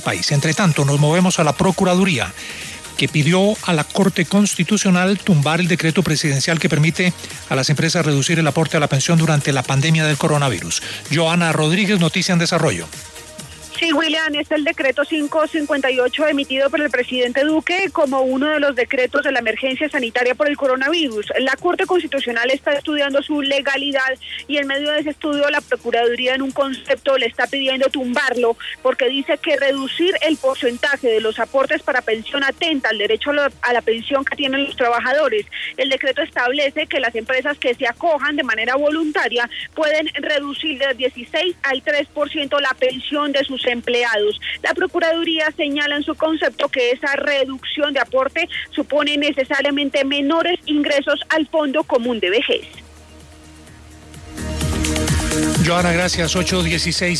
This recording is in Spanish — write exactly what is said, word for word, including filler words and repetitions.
país. Entre tanto, nos movemos a la Procuraduría, que pidió a la Corte Constitucional tumbar el decreto presidencial que permite a las empresas reducir el aporte a la pensión durante la pandemia del coronavirus. Joana Rodríguez, Noticia en Desarrollo. Sí, William, es el decreto quinientos cincuenta y ocho emitido por el presidente Duque como uno de los decretos de la emergencia sanitaria por el coronavirus. La Corte Constitucional está estudiando su legalidad y en medio de ese estudio la Procuraduría en un concepto le está pidiendo tumbarlo porque dice que reducir el porcentaje de los aportes para pensión atenta al derecho a la, a la pensión que tienen los trabajadores. El decreto establece que las empresas que se acojan de manera voluntaria pueden reducir del dieciséis al tres por ciento la pensión de sus empleados. La Procuraduría señala en su concepto que esa reducción de aporte supone necesariamente menores ingresos al Fondo Común de Vejez. Joana, gracias. ocho dieciséis